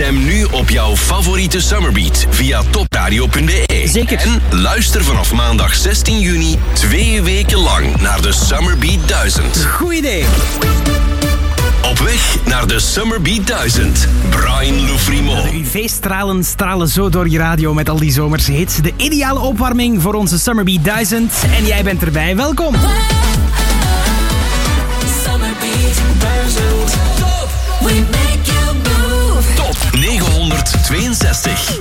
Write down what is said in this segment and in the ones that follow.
Stem nu op jouw favoriete Summerbeat via topradio.be. Zeker. En luister vanaf maandag 16 juni 2 weken lang naar de Summerbeat 1000. Goed idee. Op weg naar de Summerbeat 1000. Brian Loufrimo. De UV-stralen stralen zo door je radio met al die zomerse hits. De ideale opwarming voor onze Summerbeat 1000. En jij bent erbij. Welkom. Summerbeat 1000. We make you move. Top 962.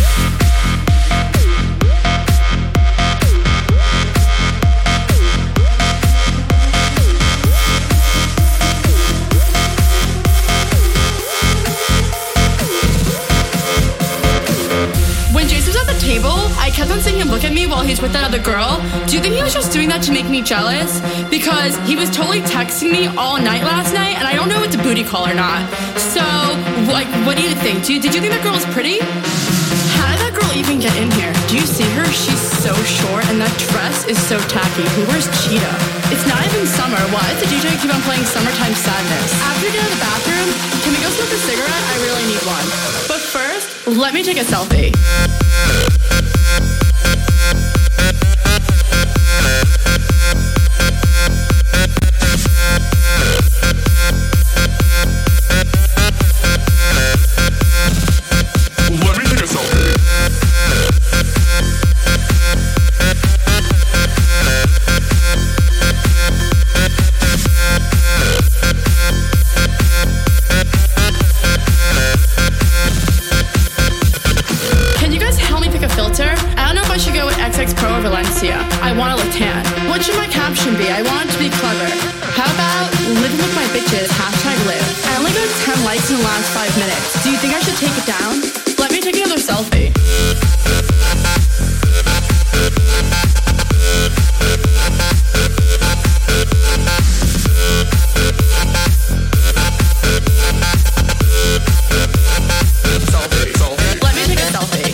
I kept on seeing him look at me while he's with that other girl. Do you think he was just doing that to make me jealous? Because he was totally texting me all night last night, and I don't know if it's a booty call or not. So, what do you think? Did you think that girl was pretty? How did that girl even get in here? Do you see her? She's so short, and that dress is so tacky. Who wears cheetah? It's not even summer. Why does the DJ keep on playing Summertime Sadness? After we get out of the bathroom, can we go smoke a cigarette? I really need one. But first, let me take a selfie. I want to look tan. What should my caption be? I want it to be clever. How about living with my bitches, #live. I only got 10 likes in the last 5 minutes. Do you think I should take it down? Let me take another selfie. Let me take a selfie.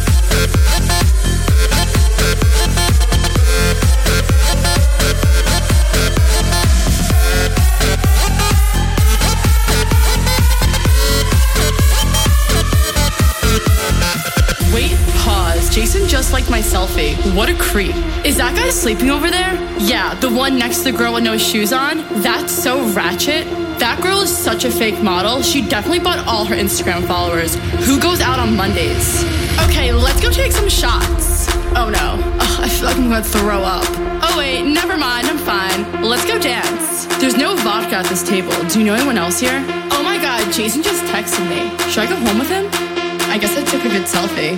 Jason just liked my selfie. What a creep. Is that guy sleeping over there? Yeah, the one next to the girl with no shoes on? That's so ratchet. That girl is such a fake model. She definitely bought all her Instagram followers. Who goes out on Mondays? Okay, let's go take some shots. Oh no. Ugh, I feel like I'm gonna throw up. Oh wait, never mind, I'm fine. Let's go dance. There's no vodka at this table. Do you know anyone else here? Oh my god, Jason just texted me. Should I go home with him? I guess I took a good selfie.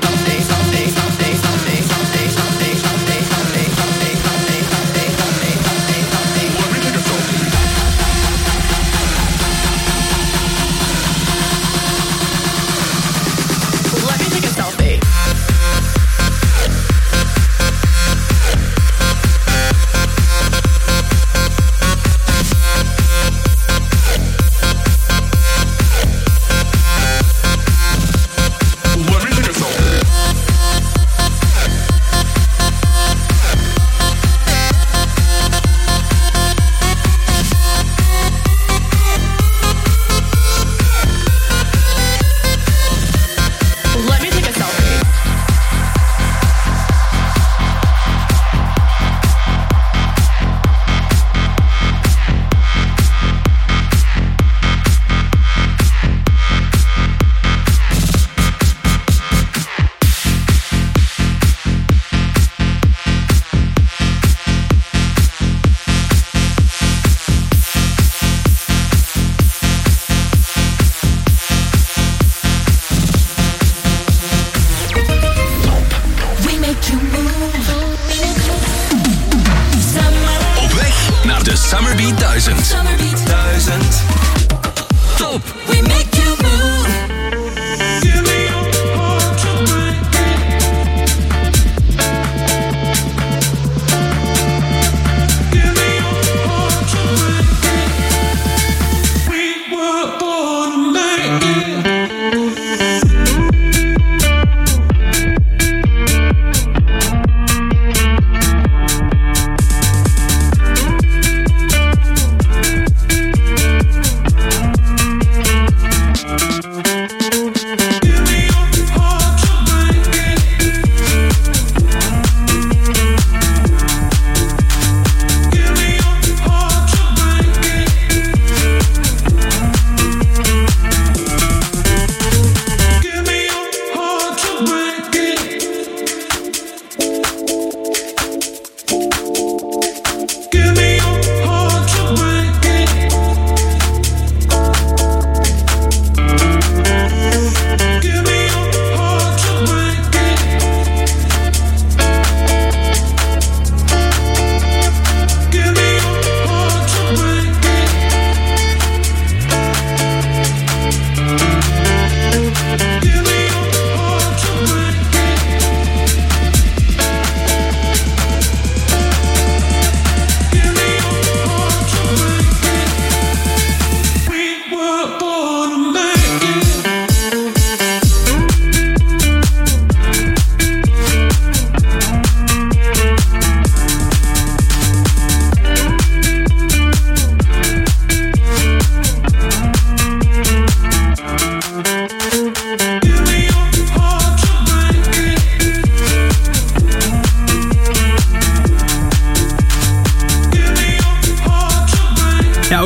Let me take a selfie.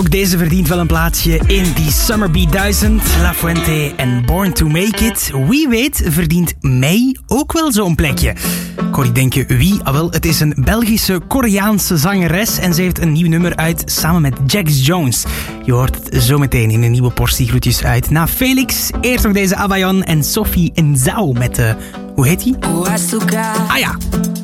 Ook deze verdient wel een plaatsje in die Summer Beat 1000. La Fuente en Born to Make It. Wie weet verdient May ook wel zo'n plekje. Ik hoor je denken, wie? Ah, wel, het is een Belgische Koreaanse zangeres en ze heeft een nieuw nummer uit samen met Jax Jones. Je hoort het zo meteen in een nieuwe portie groetjes uit. Na Felix, eerst nog deze Abayon en Sophie Nzao met hoe heet die? Ah ja.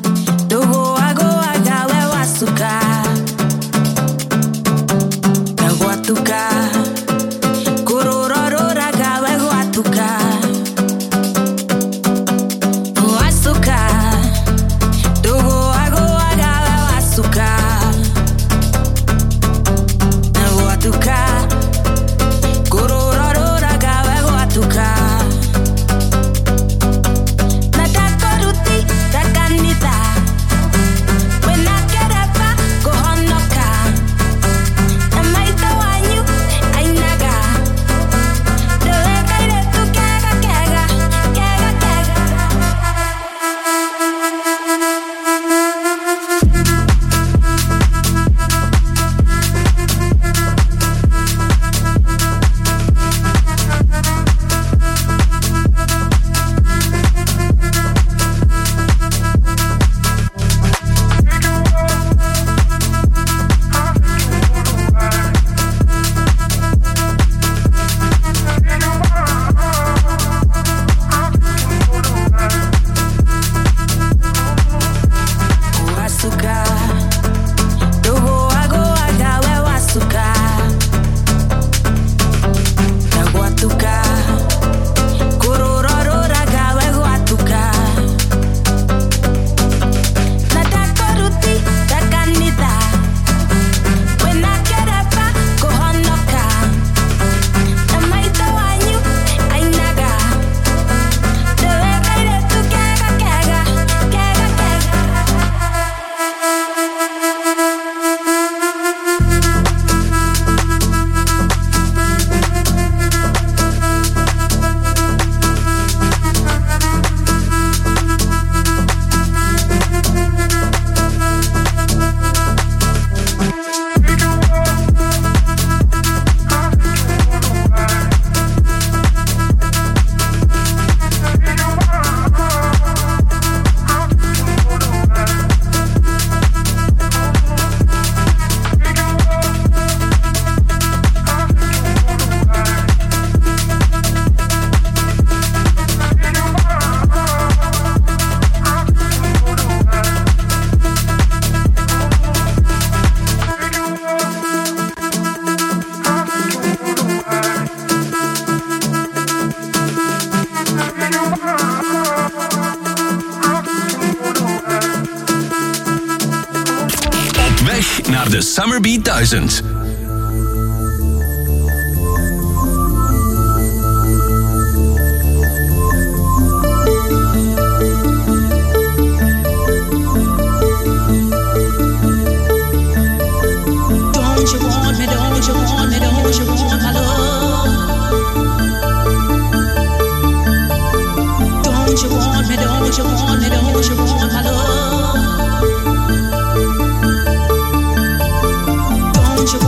Naar de Summer Beat 1000. Don't you want me, don't you want me, don't you want my love? Don't you want me, don't you want me, don't you want my love? Don't you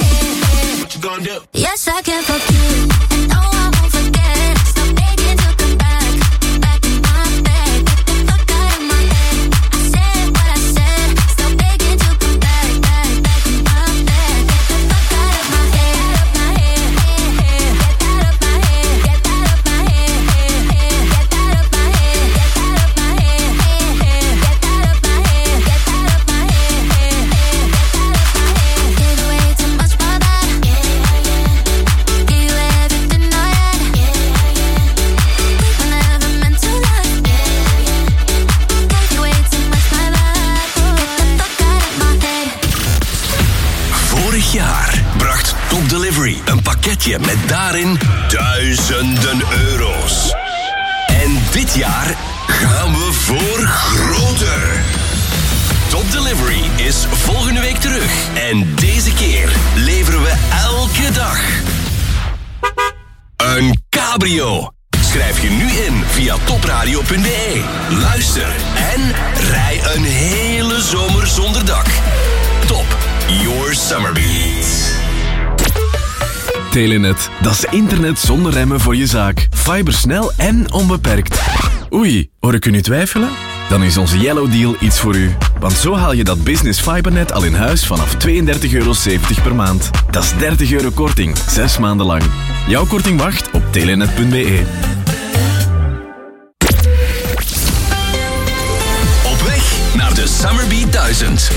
Yes, I can forgive, and no, I won't forget. Stop begging to come back, back in my bed. Get the fuck out of my head. I said what I said. Stop begging to come back, back in my bed. Get the fuck out of my head, get out of my head, get out of my head, get out of my head, get out of my head, get out of my head, get out of my head, get out of my head. Give away too much for that. Give you everything I had. We were never meant to love. Gave you way too much my bad. Get the fuck out of my head. Vorig jaar bracht Top Delivery een pakketje met daarin duizenden euro's. En dit jaar gaan we voor groter. Top Delivery is volgende week terug. En deze keer leveren we elke dag een cabrio. Schrijf je nu in via topradio.be. Luister en rij een hele zomer zonder dak. Top, your summer beats. Telenet, dat is internet zonder remmen voor je zaak. Fibersnel en onbeperkt. Oei, hoor ik u nu twijfelen? Dan is onze Yellow Deal iets voor u. Want zo haal je dat business fibernet al in huis vanaf €32,70 per maand. Dat is €30 korting, 6 maanden lang. Jouw korting wacht op telenet.be. Op weg naar de Summer Beat 1000.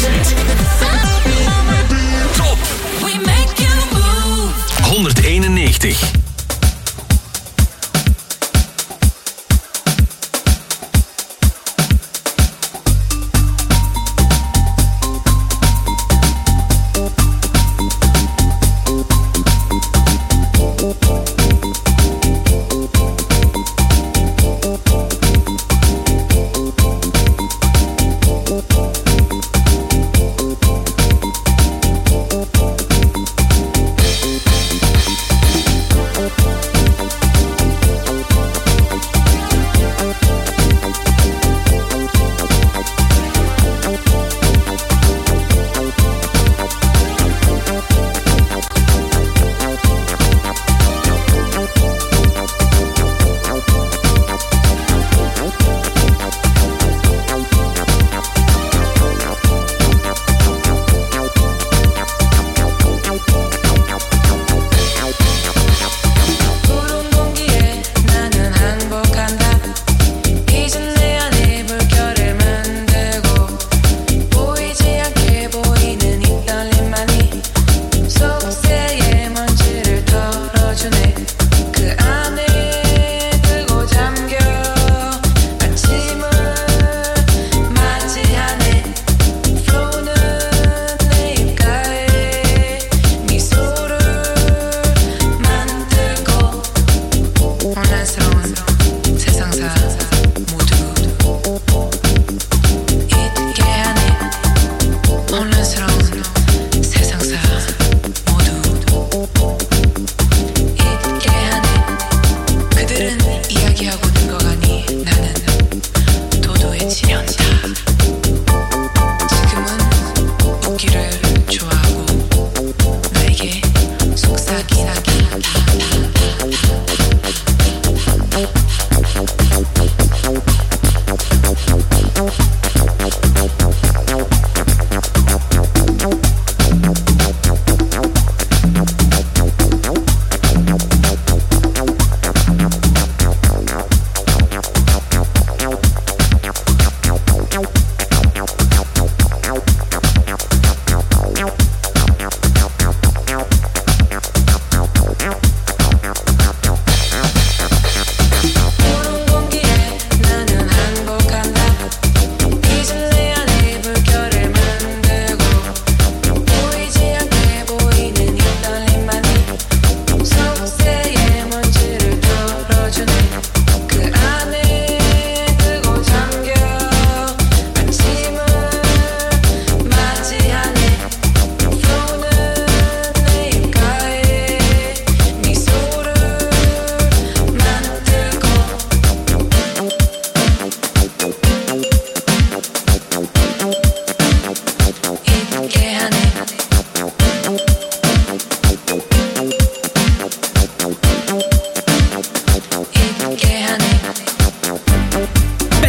Top We make you move. 191.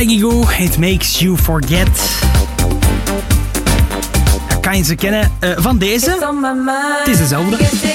Peggy Gou, It Makes You Forget. Kan je ze kennen van deze? Het is dezelfde.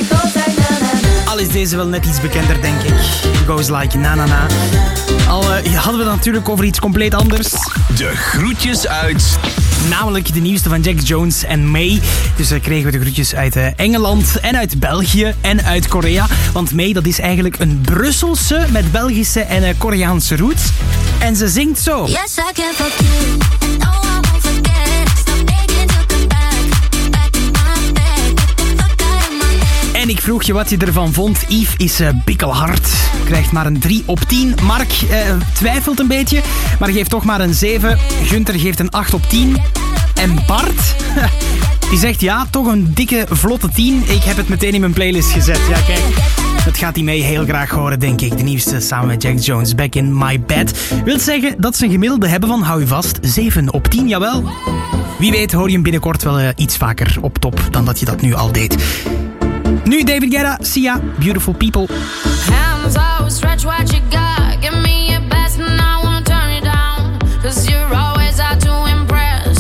Al is deze wel net iets bekender, denk ik. It Goes Like Na Na Na. Al hadden we het natuurlijk over iets compleet anders. De groetjes uit... Namelijk de nieuwste van Jax Jones en May. Dus kregen we de groetjes uit Engeland en uit België en uit Korea. Want May, dat is eigenlijk een Brusselse met Belgische en Koreaanse roots. En ze zingt zo. Yes, I can forgive, and no, I won't forget. Stop begging to come back in my bed. Get the fuck out of my head. En ik vroeg je wat je ervan vond. Yves is bikkelhard. Krijgt maar een 3 op 10. Mark twijfelt een beetje, maar geeft toch maar een 7. Gunther geeft een 8 op 10. En Bart, die zegt ja, toch een dikke, vlotte 10. Ik heb het meteen in mijn playlist gezet. Ja, kijk, dat gaat hij mee heel graag horen, denk ik. De nieuwste samen met Jax Jones, Back in My Bed. Wil zeggen dat ze een gemiddelde hebben van, hou je vast, 7 op 10, jawel. Wie weet hoor je hem binnenkort wel iets vaker op top dan dat je dat nu al deed. Nu David Guetta, Sia, Beautiful People. Hands out, stretch what you got. Give me your best and I won't turn it down. 'Cause you're always out to impress.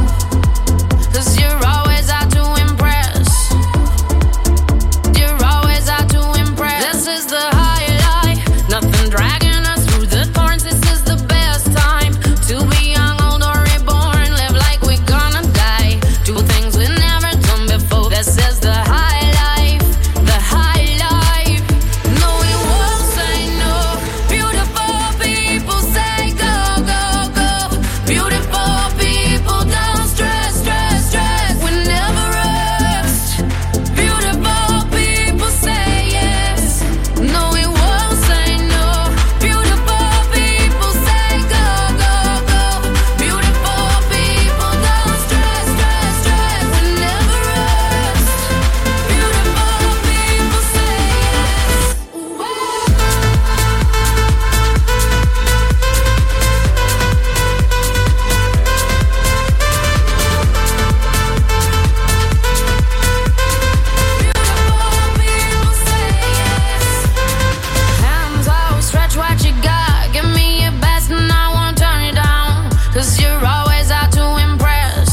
'Cause you're always out to impress. You're always out to impress. This is the high life. Nothing dragging us through the thorns. This is the best time to be young, old or reborn. Live like we're gonna die. Do things we never done before. This is the high life. The high life. No, we won't say no. Beautiful people say go, go, go. Beautiful people don't stress, stress, stress. We never rest. Beautiful people say yes. No, we won't say no. Beautiful people say go, go, go. Beautiful people don't stress, stress, stress. We never rest. Beautiful people say yes. Hands out, stretch what you got. Give me your best and I won't turn it down. 'Cause you're always out to impress.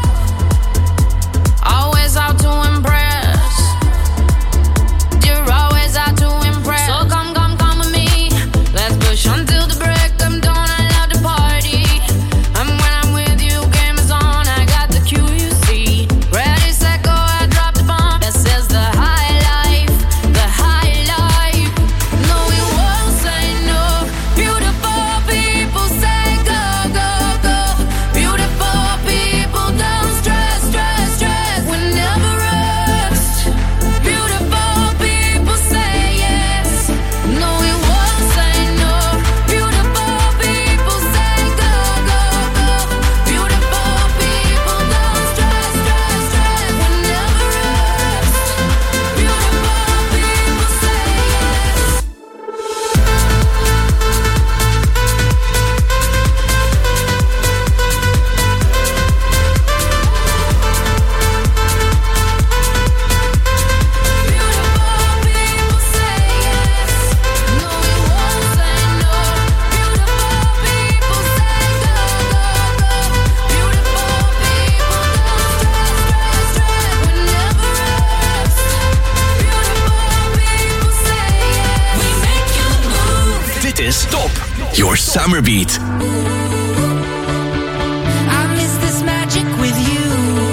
Always out to impress. You're always out to impress. So come, come, come with me. Let's push until the break of dawn. I love the party. And when I'm with you, game is on. I got the cue, you see. Ready, set, go, I drop the bomb. This is the high life. The high life. No, we won't say no. Beautiful people say go, go, go. Beautiful people don't stress, stress, stress. We never rest. Beautiful people say yes. No, we won't say no. Beautiful people say go, go, go. Beautiful people don't stress, stress, stress. We never rest. Beautiful people say yes. Beautiful people say yes. No, we won't say no. Beautiful people say go, go, go. Beautiful people don't stress, stress, stress. We never rest. Beautiful people say yes. We make you move. Dit is Top, your summer beat. I miss this magic with you.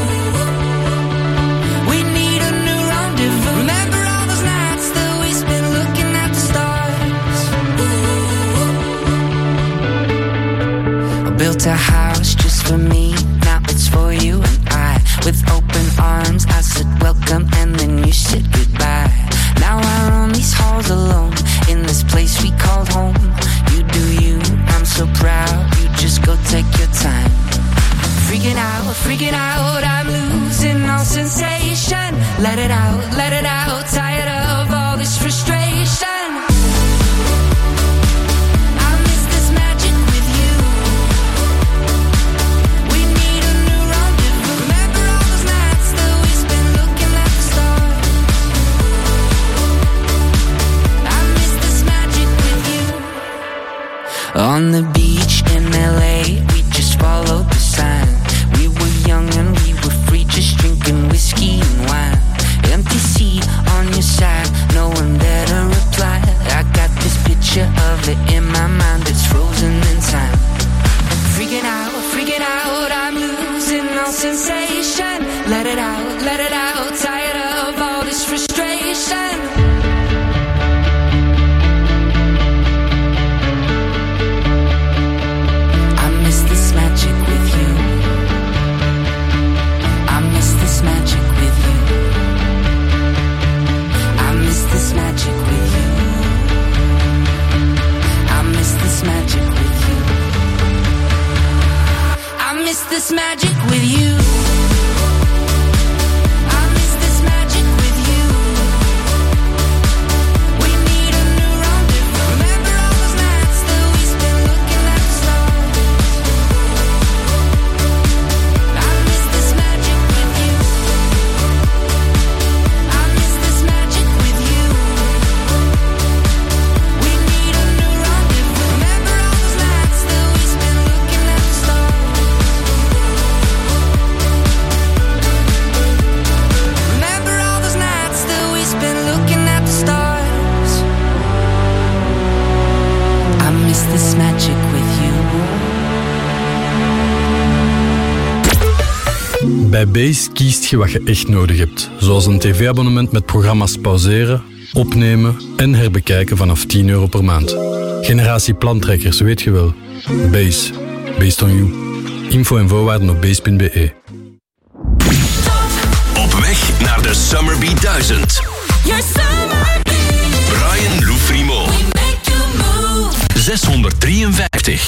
We need a new rendezvous. Remember all those nights that we spent looking at the stars. I built a house just for me. Now it's for you and I. With open arms, I said welcome and then you said goodbye. Now I roam these halls alone in this place we called home. You do you, I'm so proud. You just go take your time. Freaking out, I'm losing all sensation. Let it out, tired of all this frustration. I miss this magic with you. We need a new rendezvous. Remember all those nights that we spent looking at the stars. I miss this magic with you. On the beach in in LA, we just followed the sign. We were young and we were free, just drinking whiskey and wine. Empty seat on your side, no one there to reply. I got this picture of it in my mind that's frozen in time. Freaking out, I'm losing all sensation. Let it out, tired of all this frustration. I miss this magic with you. I miss this magic with you. I miss this magic with you. I miss this magic with you. I miss this magic with you. I miss this magic with you. We need a new rendezvous. Remember all those nights that we spent looking at the stars. I miss this magic with you. I miss this magic with you. We need a new rendezvous. Remember all those nights that we spent looking at the stars. Remember all those nights that we spent looking at the stars. I miss this magic with you. Bij Base kiest je wat je echt nodig hebt. Zoals een tv-abonnement met programma's pauzeren, opnemen en herbekijken vanaf €10 per maand. Generatie plantrekkers, weet je wel. Base. Based on you. Info en voorwaarden op base.be. Op weg naar de Summer Beat 1000. Your summer beat. Brian Loufrimo. We make you move. 653.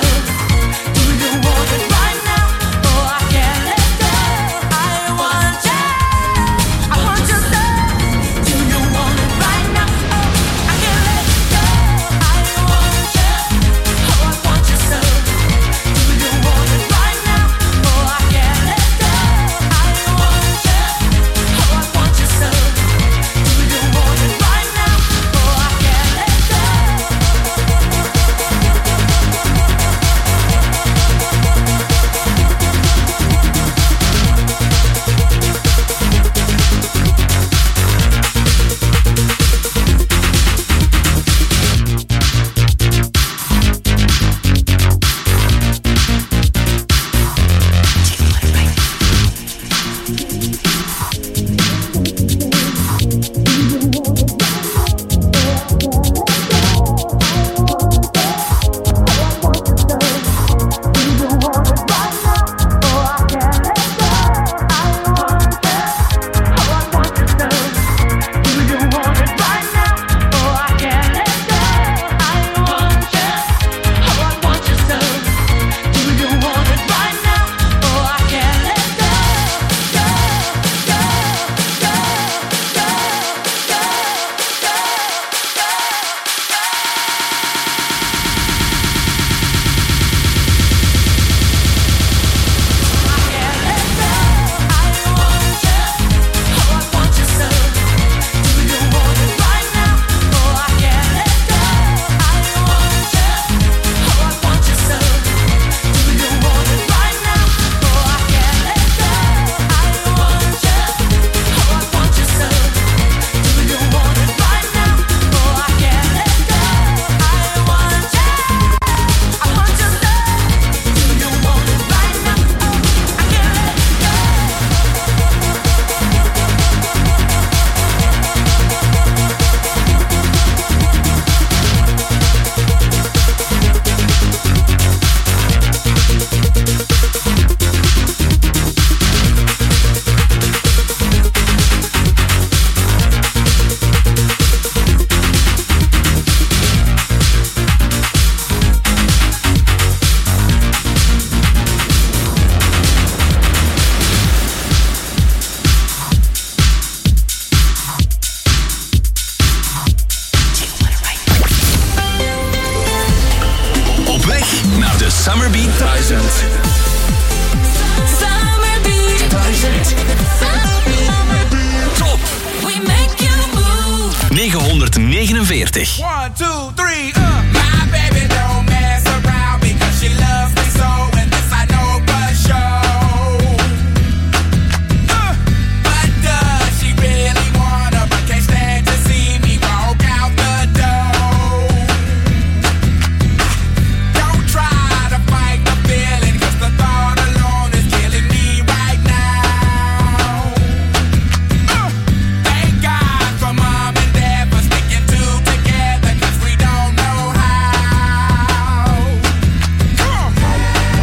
I want you. 30. 1, 2, 3, My baby don't mess around because she loves me so, and this I know for sure. But does she really wanna, but can't stand to see me walk out the door? Don't try to fight the feeling, cause the thought alone is killing me right now. Thank God for mom and dad for sticking two together, cause we don't know how. Come on.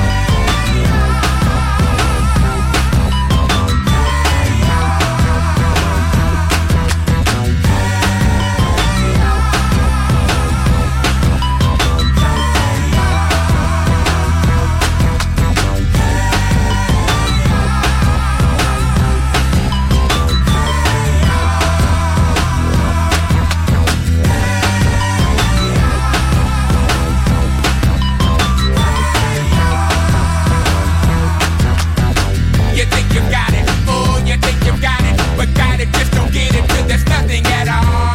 You think you got it, oh, you think you got it, but got it, just don't get it, till there's nothing at all.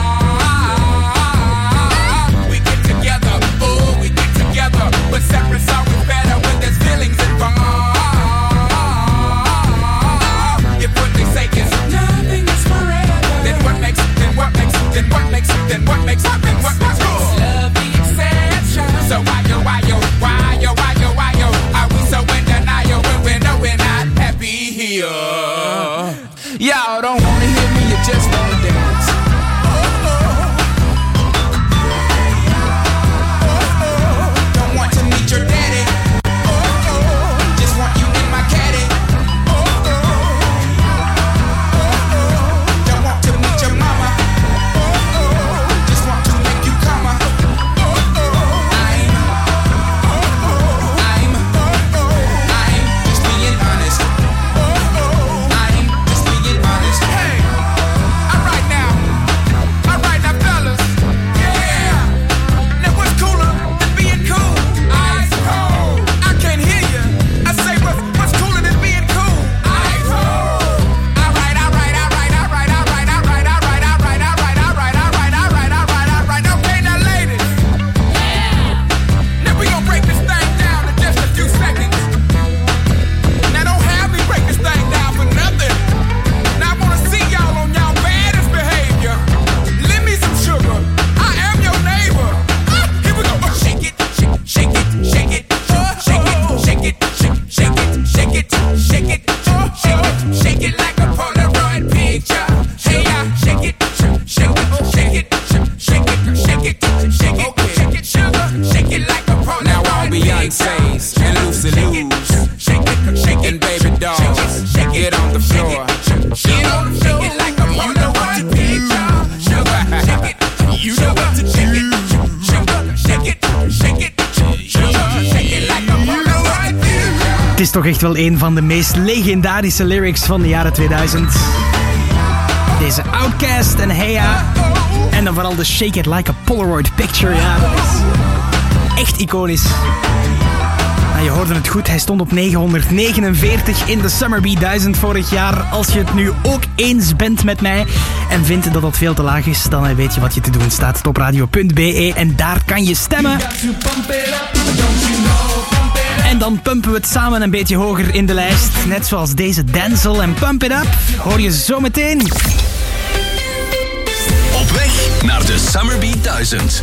We get together, oh, we get together, but separate's always better when there's feelings involved. If what they say is nothing is forever, then what makes it, then what makes it, then what makes it, then what makes it, then what makes it? Love the exception. So why yo, are we so in denial when we know we're not happy here? Y'all don't wanna hear me, you just wanna dance. Don't want to meet your daddy. Just want you in my caddy. Don't want to meet your mama. Just want to make you come. I'm just being honest. I'm just being honest. Hey, alright now, fellas. Yeah. Now what's cooler than being cool? Ice cold. I can't hear you. I say what's cooler than being cool? Ice cold. Alright. Okay, now ladies. Now we gon' break this thing down in just a few seconds. Now don't have me break this thing down for nothing. Now I wanna see y'all on y'all baddest behavior. Lend me some sugar. I am your neighbor. Here we go. Shake it, shake it, shake it, shake it, shake it, shake it, shake it, shake it, shake it like a Polaroid picture. Hey, shake it, shake it, shake it, shake it, shake it, shake it, sugar, shake it like a Polaroid. Now all Beyonce's and Lucy Lou's, shake it, baby dolls, get on the floor, shake it like a Polaroid picture. Sugar, shake it, you know what to do. Sugar, shake it, shake it, sugar, shake it like a Polaroid picture. Het is toch echt wel een van de meest legendarische lyrics van de jaren 2000. Deze Outkast en Heya. En dan vooral de Shake It Like a Polaroid Picture. Ja, dat is echt iconisch. Nou, je hoorde het goed, hij stond op 949 in de Summer Bee 1000 vorig jaar. Als je het nu ook eens bent met mij en vindt dat dat veel te laag is, dan weet je wat je te doen staat. Topradio.be en daar kan je stemmen. En dan pumpen we het samen een beetje hoger in de lijst. Net zoals deze Denzel en Pump It Up. Hoor je zo meteen. Op weg naar de Summer Bee 1000.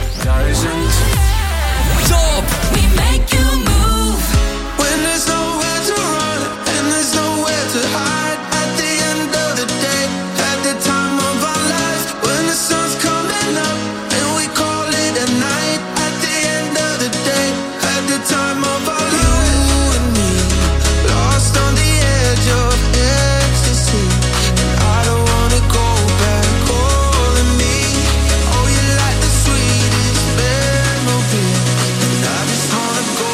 Top! We make you move. When there's nowhere to run and there's nowhere to hide. At the end of the day, at the time of our lives, when the sun's coming up and we call it a night. At the end of the day, at the time of our lives, you and me, lost on the edge of ecstasy. And I don't wanna go back, calling me. Oh, you like the sweetest memory. And I just wanna go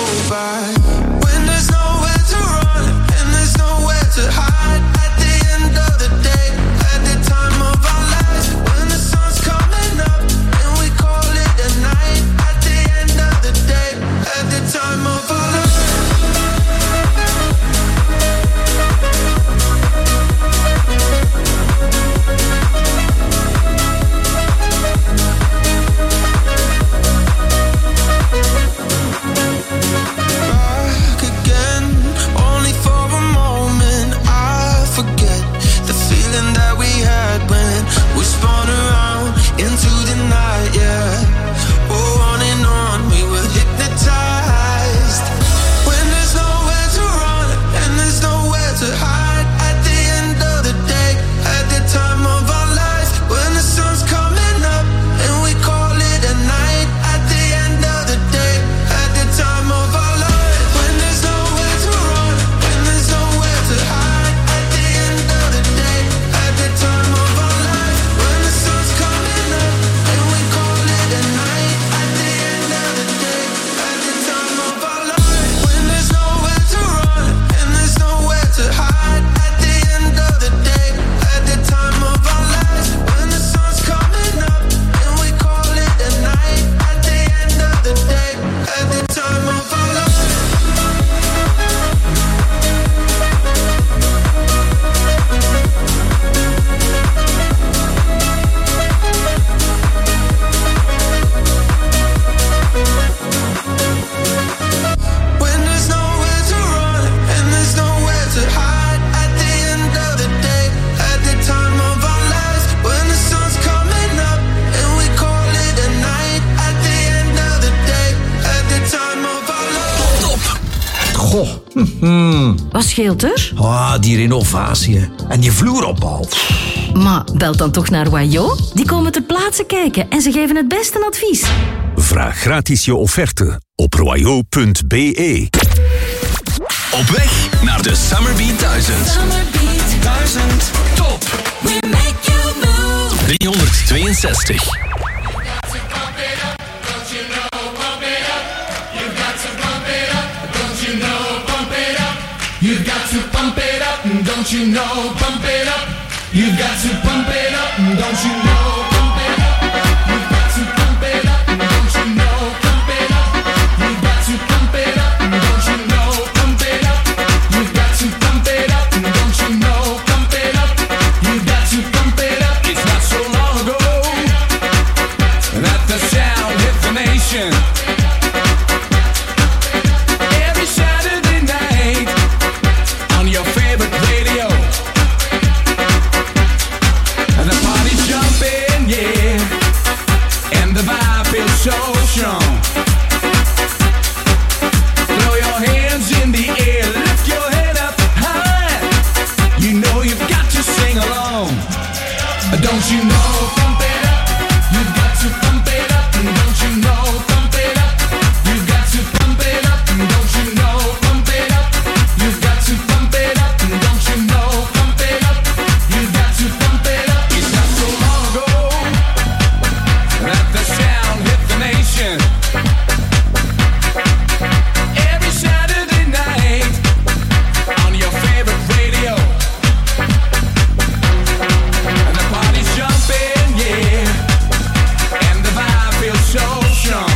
Wat scheelt er? Die renovatie, hè. En die vloeropbouw. Maar bel dan toch naar Wayo. Die komen ter plaatse kijken en ze geven het beste advies. Vraag gratis je offerte op royo.be. Op weg naar de Summerbeat 1000. Summerbeat 1000 top We make you move. 362. You've got to pump it up, don't you know? Pump it up. You've got to pump it up, don't you know? Pump it up. You've got to pump it up, don't you know? Pump it up. You've got to pump it up, don't you know? Pump it up. You've got to pump it up, don't you know? Pump it up. You've got to pump it up. It's not so long ago that the sound hit the nation. Every Saturday night on your favorite radio. And the party's jumping, yeah. And the vibe feels so strong. Throw your hands in the air, lift your head up high. You know you've got to sing along. Don't you know? Pump it up. You've got to pump it up. Don't you know? Pump it up. You've got to pump it up. Don't you know? Pump it up. You've got to pump it up. Don't you know? Pump it up. You've got to pump it up. It's not so long ago that the sound hit the nation. Every Saturday night on your favorite radio. And the party's jumping, yeah. And the vibe feels so strong.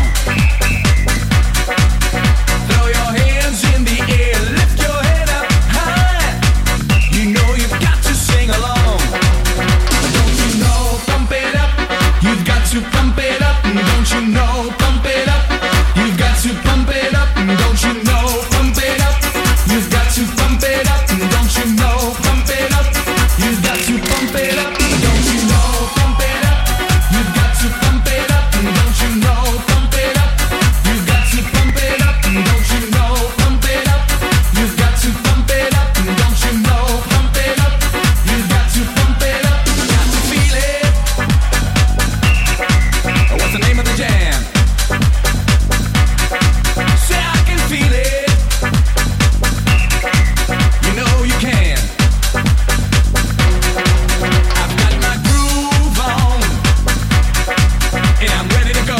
Throw your hands in the air, lift your head up high. You know you've got to sing along. Don't you know? Pump it up. You've got to pump it up. Don't you know? Pump it up. You've got to pump it up. Don't you know? Pump it up. You've got to pump it up. Don't you know? Pump it up. You've got to pump it up. Don't you know? Pump it up. You've got to pump it up. Don't you know? Pump it up. You've got to pump it up. Don't you know? Pump it up. You've got to pump it up. Don't you know? Pump it up. You've got to pump it up. Got to feel it. What's the name of the jam? Say I can feel it. You know you can. I've got my groove on, and I'm ready to go.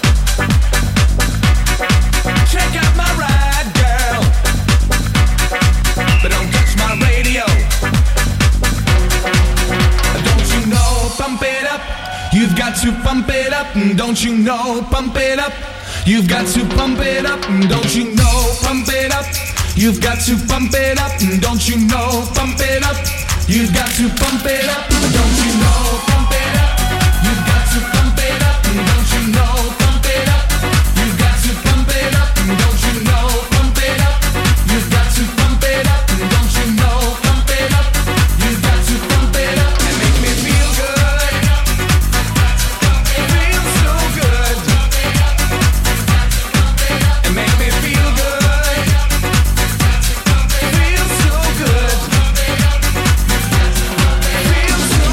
Check out my ride, girl, but don't touch my radio. Don't you know? Pump it up. You've got to pump it up. Don't you know? Pump it up. You've got to pump it up. Don't you know? Pump it up. You've got to pump it up. Don't you know? Pump it up. You've got to pump it up. Don't you know? Pump it up. You've got to pump it up. Don't you know? Pump it up. You've got to pump it up. Don't you know? Pump it up. You've got to pump it up. Don't you know? Pump it up. You've got to pump it up and make me feel good. Feel so good. And make me feel good. Feel so good. Feel so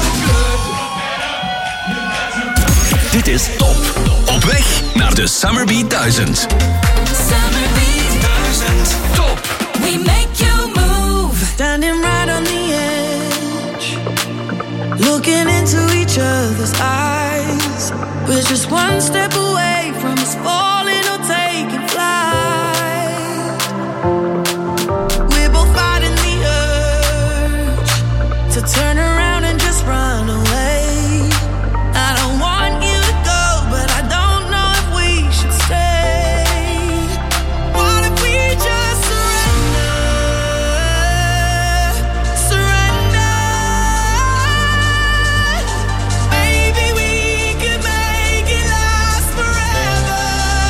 good. Dit is Top. Op weg naar de Summerbeat 1000. Summerbeat 1000 top. We make you move. Standing right on the edge, looking into each other's eyes. We're just one step away from us falling or taking flight. We're both fighting the urge to turn around and just run away. I don't want you to go, but I don't know if we should stay. What if we just surrender? Surrender. Maybe we could make it last forever.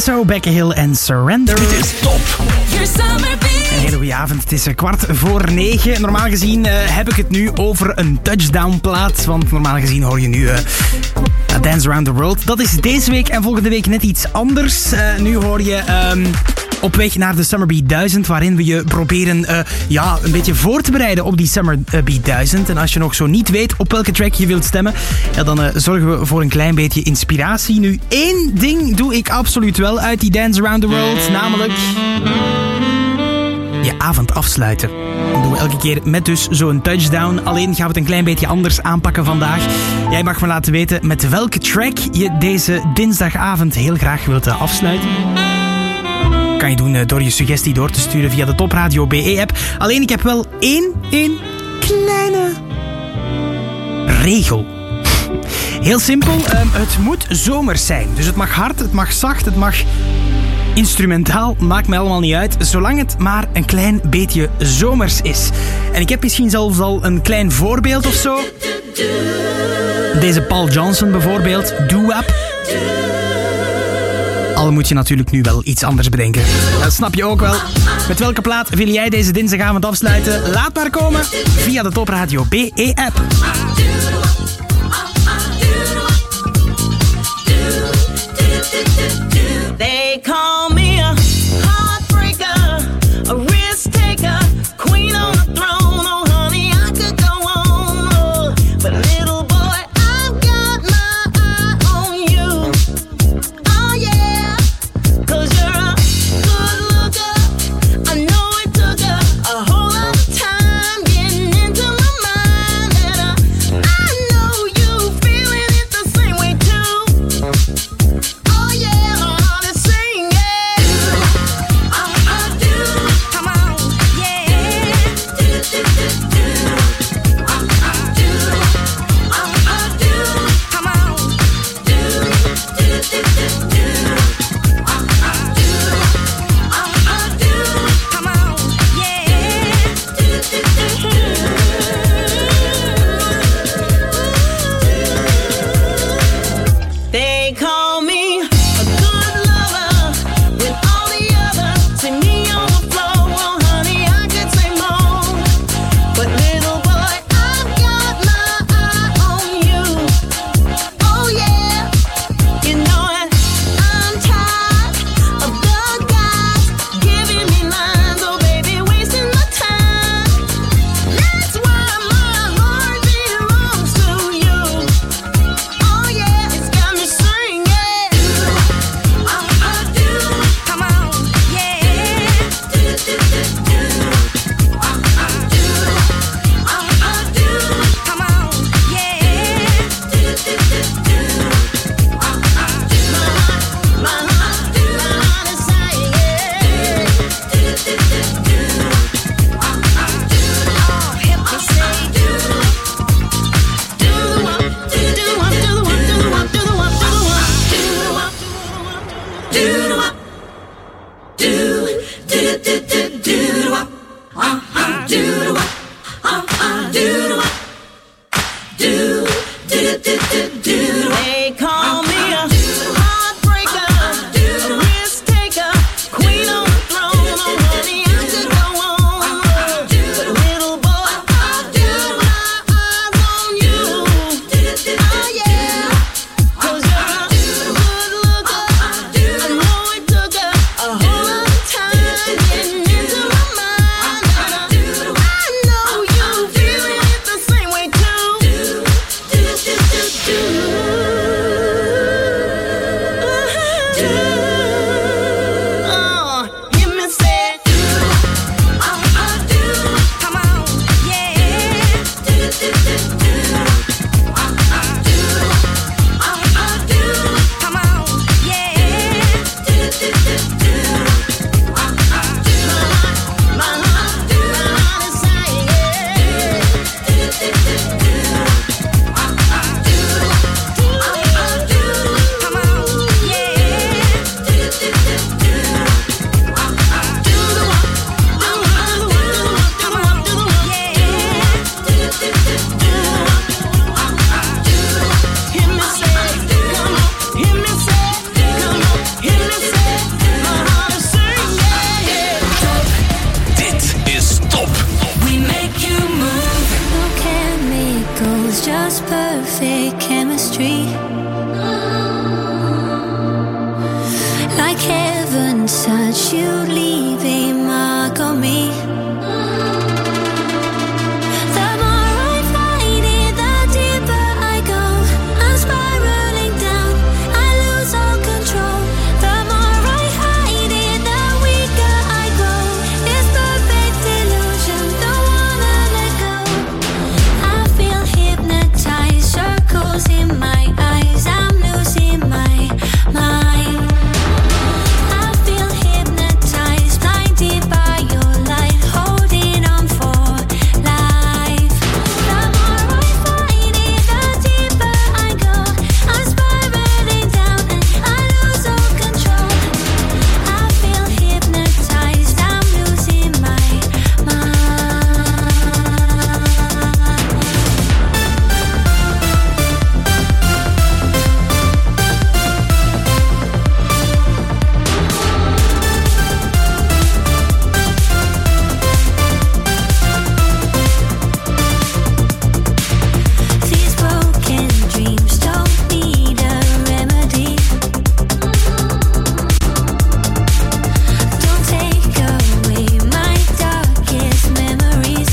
Lizzo, Becky Hill en Surrender. Dit is top. Een hele goede avond. Het is 8:45. Normaal gezien heb ik het nu over een touchdown-plaat. Want normaal gezien hoor je nu Dance Around the World. Dat is deze week en volgende week net iets anders. Nu hoor je Op weg naar de Summer Beat 1000, waarin we je proberen een beetje voor te bereiden op die Summer Beat 1000. En als je nog zo niet weet op welke track je wilt stemmen, dan zorgen we voor een klein beetje inspiratie. Nu, één ding doe ik absoluut wel uit die Dance Around the World, namelijk je avond afsluiten. Dat doen we elke keer met dus zo'n touchdown. Alleen gaan we het een klein beetje anders aanpakken vandaag. Jij mag me laten weten met welke track je deze dinsdagavond heel graag wilt afsluiten. Kan je doen door je suggestie door te sturen via de Top Radio BE-app. Alleen ik heb wel één kleine regel. Heel simpel, het moet zomers zijn. Dus het mag hard, het mag zacht, het mag instrumentaal, maakt me allemaal niet uit. Zolang het maar een klein beetje zomers is. En ik heb misschien zelfs al een klein voorbeeld of zo. Deze Paul Johnson bijvoorbeeld, Doo-Wop. Al moet je natuurlijk nu wel iets anders bedenken. Dat snap je ook wel. Met welke plaat wil jij deze dinsdagavond afsluiten? Laat maar komen via de Top Radio BE-app. They call me a heartbreaker, a risk taker, queen on the throne. Oh honey, I could go on, oh, but little boy, I've got my eye on you. Oh yeah, 'cause you're a good looker. I know it took a whole lot of time getting into my mind that chemistry. Like heaven touch, you leave a mark on me. The more I fight it, the deeper I go. I'm spiraling down, I lose all control. The more I hide it, the weaker I grow. It's perfect illusion, don't wanna let go. I feel hypnotized, circles in my eyes. I'm losing my mind. I feel hypnotized, blinded by your light, holding on for life. The more I fight it, the deeper I go. I'm spiraling down and I lose all control. I feel hypnotized, I'm losing my mind. These broken dreams don't need a remedy. Don't take away my darkest memories.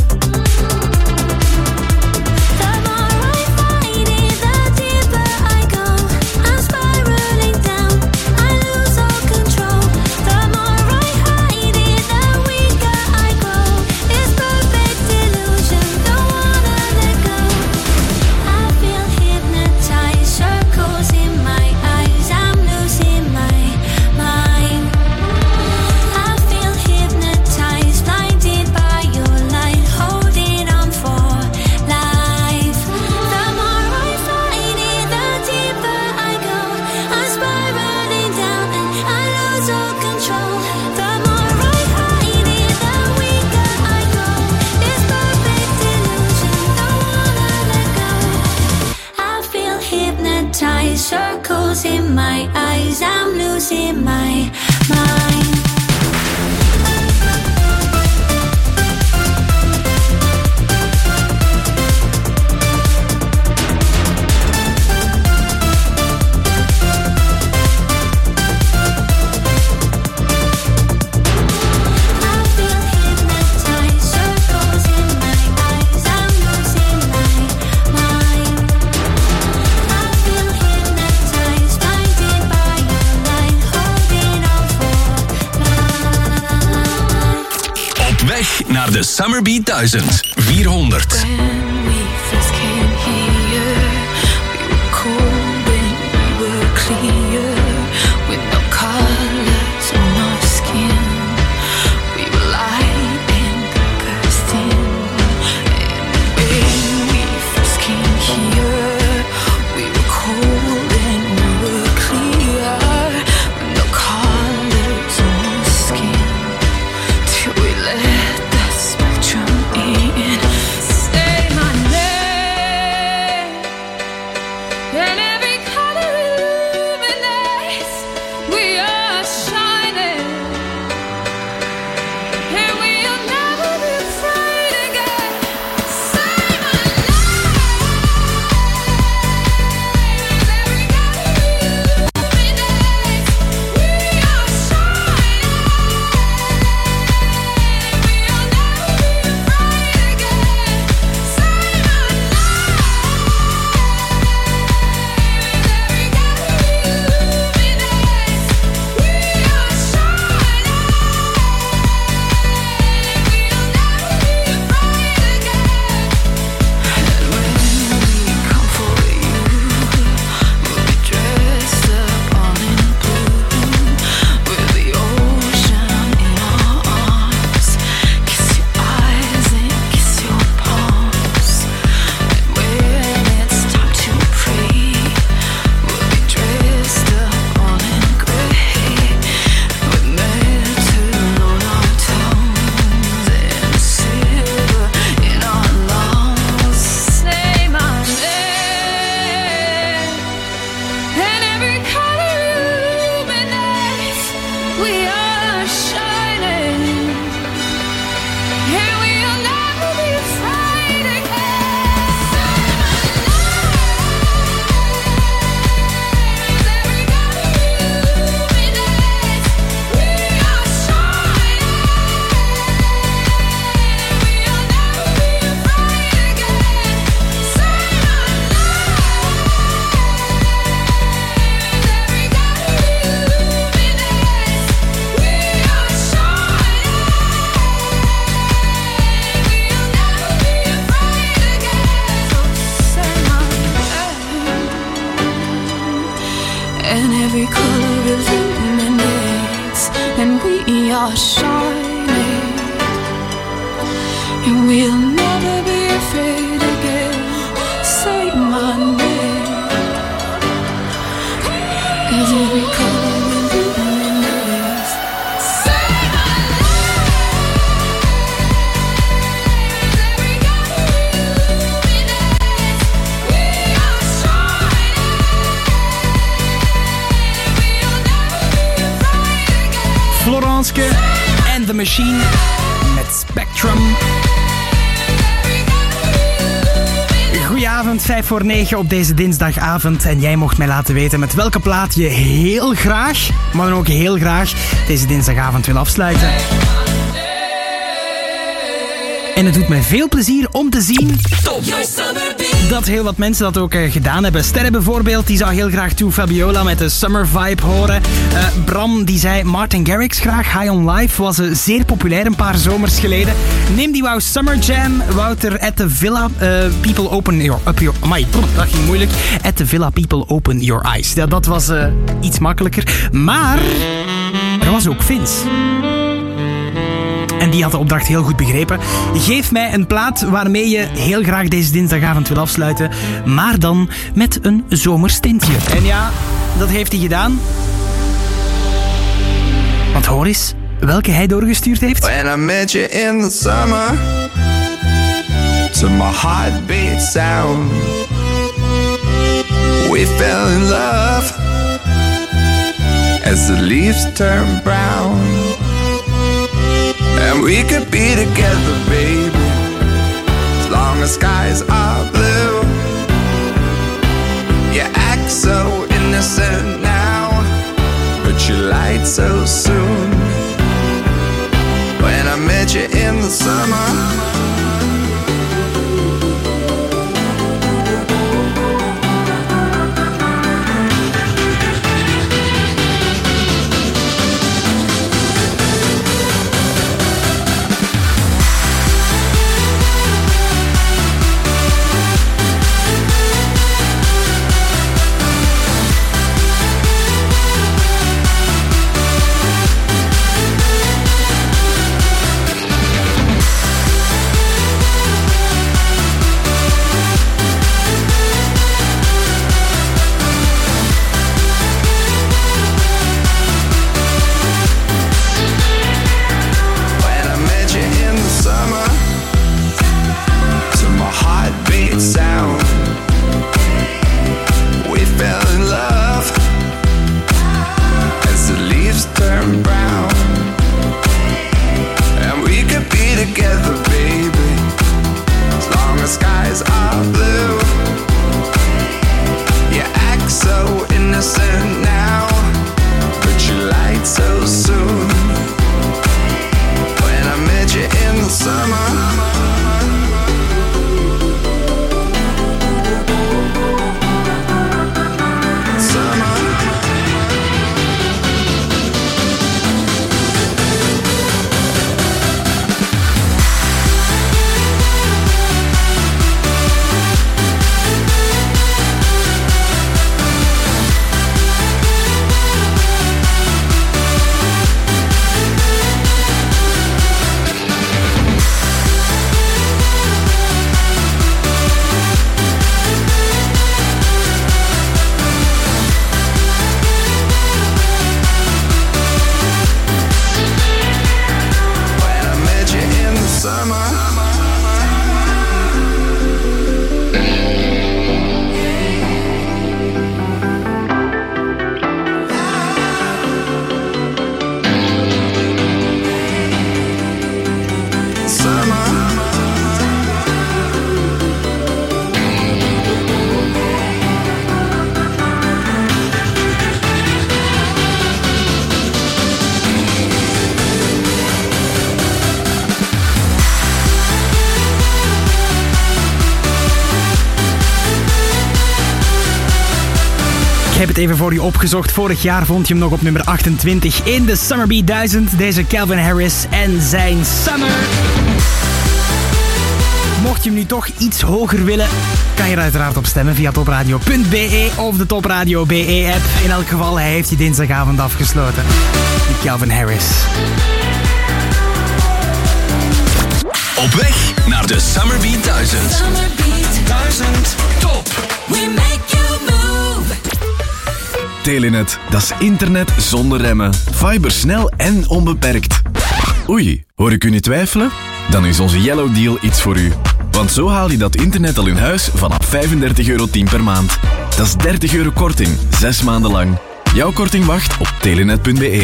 The more I fight it, the deeper I go. I'm spiraling down, I lose all control. The more I hide it, the weaker I grow. It's perfect illusion, don't wanna let go. I feel hypnotized, circles in my eyes. I'm losing my mind. I feel hypnotized, blinded by your light, holding on for life. The more I fight it, the deeper I go. I'm spiraling down and I lose all control. The more I hide it, the weaker I grow. It's perfect illusion, don't wanna let go. I feel hypnotized, circles in my eyes. I'm losing my mind. I feel hypnotized, circles in my eyes. I'm losing my mind. I feel hypnotized, blinded by your light, holding on for life. Op weg naar de Summerbeat 1000. 400. When we first came here, we were cold and we were clear, with no colors on our skin. We were light and bursting. And when we first came here, we were cold and we were clear, with no colors on our skin. Till we let the spectrum in. Say my name, and every color illuminates. We are shining, and we'll never be afraid again. Say my name, and every color illuminates. We are shining, and we'll never be afraid again. Say my name, and every color illuminates. We are shining, and we'll never be afraid again. and every color illuminates, and we are shining, and we'll never be afraid again. Say my name, 'cause every color illuminates. Say my Floranske en The Machine met Spectrum. Goedenavond, 8:55 op deze dinsdagavond. En jij mocht mij laten weten met welke plaat je heel graag, maar dan ook heel graag, deze dinsdagavond wil afsluiten. En het doet mij veel plezier om te zien dat heel wat mensen dat ook gedaan hebben. Sterre bijvoorbeeld, die zou heel graag Two Fabiola met de Summer Vibe horen. Bram, die zei Martin Garrix graag. High on Life was zeer populair een paar zomers geleden. Neem die wou Summer Jam. Wouter, at the Villa People Open Your... Amai, dat ging moeilijk. At the Villa People Open Your Eyes. Ja, dat was iets makkelijker. Maar er was ook Vince. En die had de opdracht heel goed begrepen. Geef mij een plaat waarmee je heel graag deze dinsdagavond wil afsluiten. Maar dan met een zomerstintje. En ja, dat heeft hij gedaan. Want hoor eens welke hij doorgestuurd heeft. When I met you in the summer, to my heartbeat sound, we fell in love as the leaves turn brown. And we could be together, baby, as long as skies are blue. You act so innocent now, but you lied so soon. When I met you in the summer, sound, we fell in love as the leaves turn brown. And we could be together, baby, as long as skies are blue. You act so innocent now, but you lied so soon. When I met you in the summer, Ik heb het even voor je opgezocht. Vorig jaar vond je hem nog op nummer 28 in de Summer Beat 1000. Deze Calvin Harris en zijn Summer. mocht je hem nu toch iets hoger willen, kan je er uiteraard op stemmen via topradio.be of de Top Radio BE-app. In elk geval, hij heeft die dinsdagavond afgesloten. Calvin Harris. Op weg naar de Summer Beat 1000. Summer Beat 1000 top. We make you move. Telenet, dat is internet zonder remmen. Fibersnel en onbeperkt. Oei, hoor ik u niet twijfelen? Dan is onze Yellow Deal iets voor u. Want zo haal je dat internet al in huis vanaf €35,10 per maand. Dat is €30 korting, 6 maanden lang. Jouw korting wacht op telenet.be.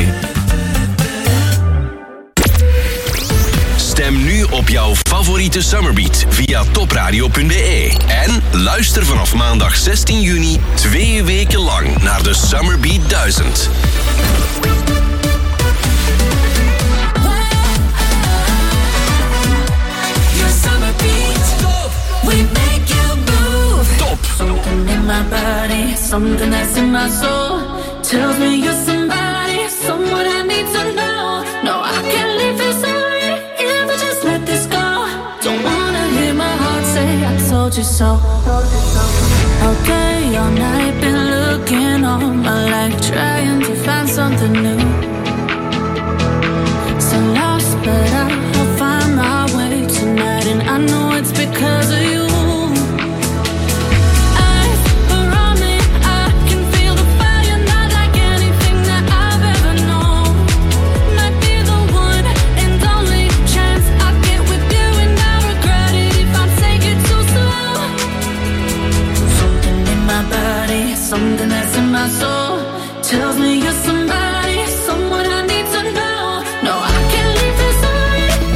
Stem nu op jouw favoriete Summerbeat via topradio.be. En luister vanaf maandag 16 juni 2 weken lang naar de Summerbeat 1000. Your summer beat. We make you move. Top. Something in my body, something that's in my soul. Tells me you're somebody, someone I need to know. No, I can't leave this away if I just let this go. Don't wanna hear my heart say I told you so. All day, all night, been looking all my life, trying to find something new. So lost, but I'll find my way tonight, and I know it's because of you. Eyes around me, I can feel the fire, not like anything that I've ever known. Might be the one and only chance I get with you, and I regret it if I take it too slow. Something in my body, something that's in my soul, tells me you're